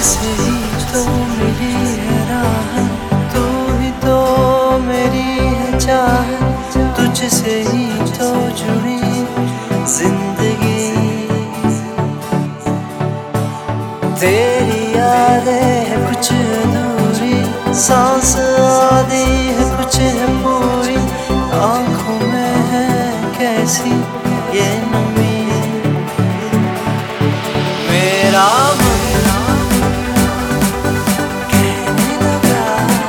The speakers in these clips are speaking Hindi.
तुझसे ही तो मिली है राहत, तू ही तो मेरी है चाहत, तुझसे ही तो जुड़ी जिंदगी। तेरी यादें है कुछ अधूरी, सांस आधी है कुछ है पूरी, आंखों में है कैसी ये नमी। मेरा मन कहने लगा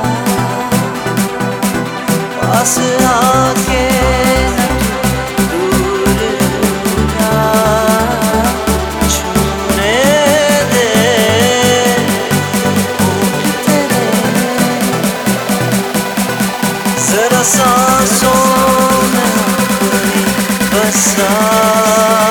पास आके न तू दूर जा, छूने दे होंठ तेरे जरा सांसों में अपनी बसा।